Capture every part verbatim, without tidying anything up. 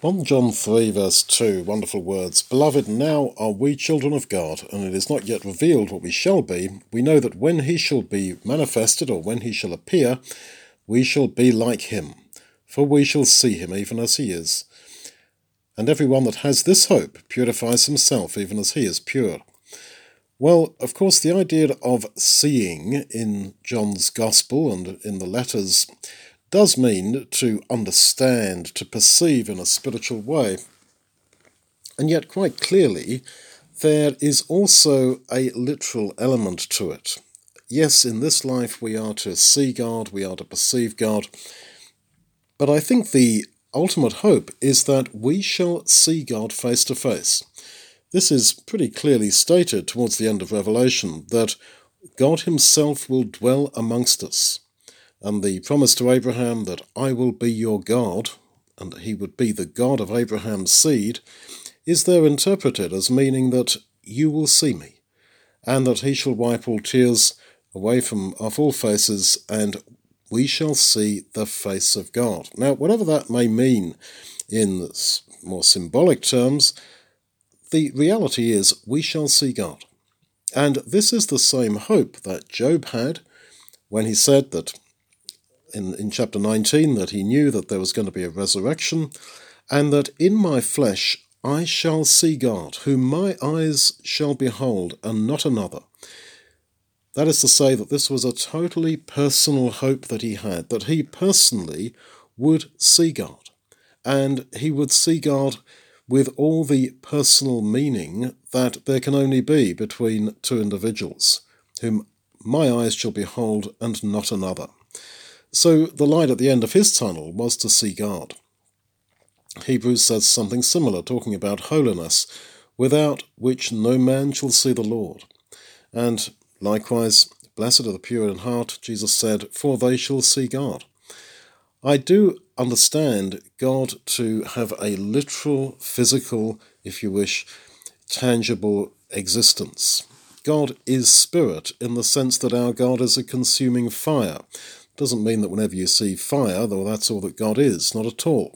First John three verse two, wonderful words. Beloved, now are we children of God, and it is not yet revealed what we shall be. We know that when he shall be manifested, or when he shall appear, we shall be like him, for we shall see him even as he is. And every one that has this hope purifies himself even as he is pure. Well, of course, the idea of seeing in John's Gospel and in the letters does mean to understand, to perceive in a spiritual way. And yet, quite clearly, there is also a literal element to it. Yes, in this life we are to see God, we are to perceive God, but I think the ultimate hope is that we shall see God face to face. This is pretty clearly stated towards the end of Revelation, that God himself will dwell amongst us. And the promise to Abraham that I will be your God, and he would be the God of Abraham's seed, is there interpreted as meaning that you will see me, and that he shall wipe all tears away from off all faces, and we shall see the face of God. Now, whatever that may mean in more symbolic terms, the reality is we shall see God. And this is the same hope that Job had when he said that in, in chapter nineteen that he knew that there was going to be a resurrection, and that in my flesh I shall see God, whom my eyes shall behold, and not another. That is to say that this was a totally personal hope that he had, that he personally would see God, and he would see God with all the personal meaning that there can only be between two individuals, whom my eyes shall behold and not another. So the light at the end of his tunnel was to see God. Hebrews says something similar, talking about holiness, without which no man shall see the Lord. And likewise, blessed are the pure in heart, Jesus said, for they shall see God. I do understand God to have a literal, physical, if you wish, tangible existence. God is spirit in the sense that our God is a consuming fire. Doesn't mean that whenever you see fire, though that's all that God is, not at all.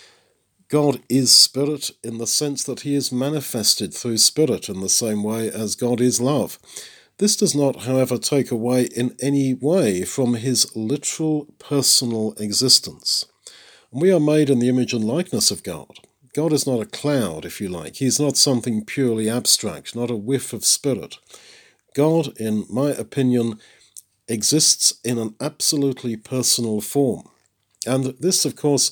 God is spirit in the sense that he is manifested through spirit in the same way as God is love. This does not, however, take away in any way from his literal personal existence. We are made in the image and likeness of God. God is not a cloud, if you like. He is not something purely abstract, not a whiff of spirit. God, in my opinion, exists in an absolutely personal form. And this, of course,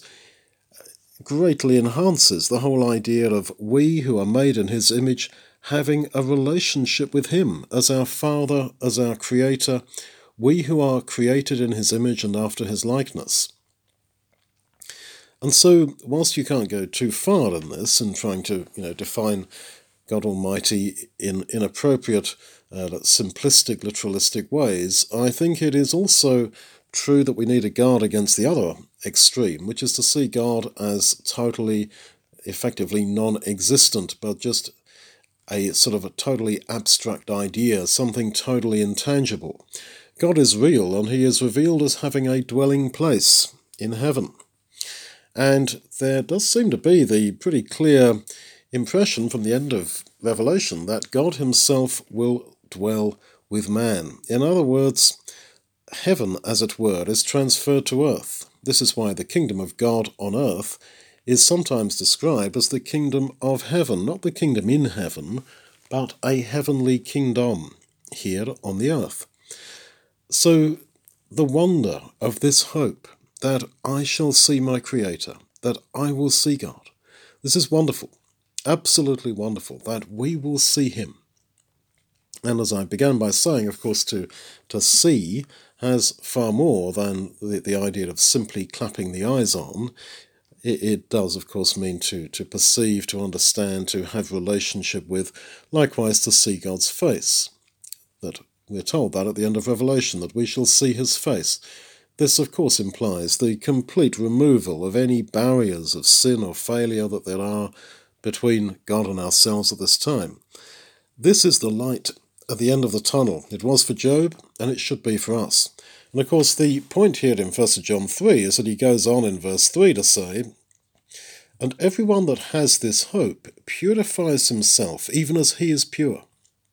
greatly enhances the whole idea of we who are made in his image having a relationship with him as our Father, as our Creator, we who are created in his image and after his likeness. And so, whilst you can't go too far in this in trying to, you know, define God Almighty in inappropriate, uh, simplistic, literalistic ways, I think it is also true that we need to guard against the other extreme, which is to see God as totally, effectively non-existent, but just a sort of a totally abstract idea, something totally intangible. God is real, and he is revealed as having a dwelling place in heaven. And there does seem to be the pretty clear impression from the end of Revelation that God himself will dwell with man. In other words, heaven, as it were, is transferred to earth. This is why the kingdom of God on earth is sometimes described as the kingdom of heaven, not the kingdom in heaven, but a heavenly kingdom here on the earth. So the wonder of this hope that I shall see my Creator, that I will see God, this is wonderful, absolutely wonderful, that we will see him. And as I began by saying, of course, to, to see has far more than the, the idea of simply clapping the eyes on. It, it does, of course, mean to, to perceive, to understand, to have relationship with, likewise to see God's face. That we're told that at the end of Revelation, that we shall see his face. This, of course, implies the complete removal of any barriers of sin or failure that there are between God and ourselves at this time. This is the light at the end of the tunnel. It was for Job, and it should be for us. And of course, the point here in First John three is that he goes on in verse three to say, And everyone that has this hope purifies himself, even as he is pure.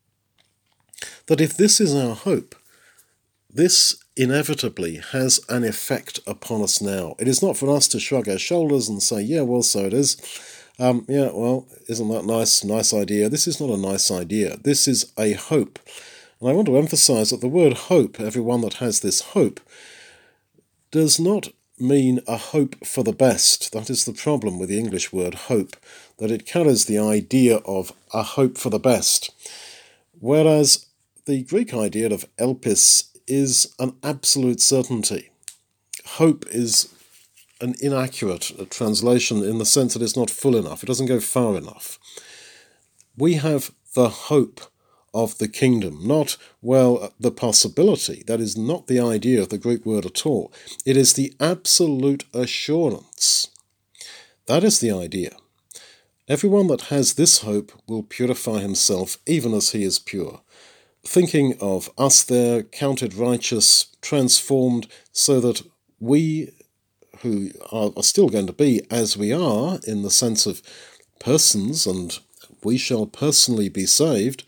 That if this is our hope, this inevitably has an effect upon us now. It is not for us to shrug our shoulders and say, yeah, well, so it is. Um, yeah, well, isn't that nice? Nice idea. This is not a nice idea. This is a hope. And I want to emphasize that the word hope, everyone that has this hope, does not mean a hope for the best. That is the problem with the English word hope, that it carries the idea of a hope for the best. Whereas the Greek idea of elpis is an absolute certainty. Hope is an inaccurate translation in the sense that it's not full enough. It doesn't go far enough. We have the hope of the kingdom, not, well, the possibility. That is not the idea of the Greek word at all. It is the absolute assurance. That is the idea. Everyone that has this hope will purify himself even as he is pure. Thinking of us there, counted righteous, transformed, so that we who are, are still going to be as we are in the sense of persons, and we shall personally be saved.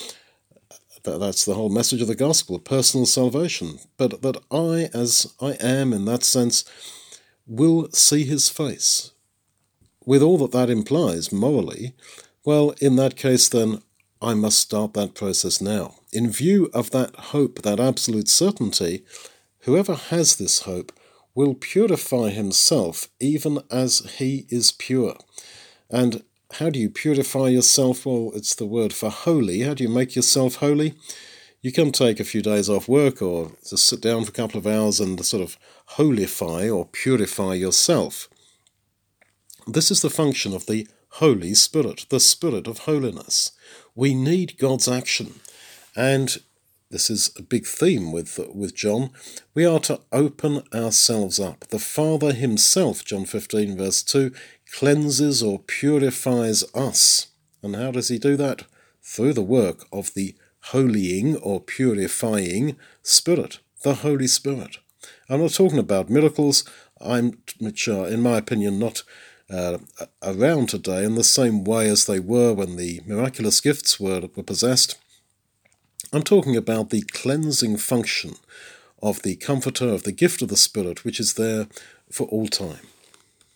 That's the whole message of the gospel, personal salvation. But that I, as I am in that sense, will see his face. With all that that implies morally, well, in that case then, I must start that process now. In view of that hope, that absolute certainty, whoever has this hope will purify himself even as he is pure. And how do you purify yourself? Well, it's the word for holy. How do you make yourself holy? You can take a few days off work or just sit down for a couple of hours and sort of holify or purify yourself. This is the function of the Holy Spirit, the Spirit of holiness. We need God's action. And this is a big theme with, with John. We are to open ourselves up. The Father himself, John fifteen verse two, cleanses or purifies us. And how does he do that? Through the work of the holying or purifying Spirit, the Holy Spirit. I'm not talking about miracles, I'm, which are, in my opinion, not uh, around today in the same way as they were when the miraculous gifts were, were possessed. I'm talking about the cleansing function of the Comforter, of the gift of the Spirit, which is there for all time.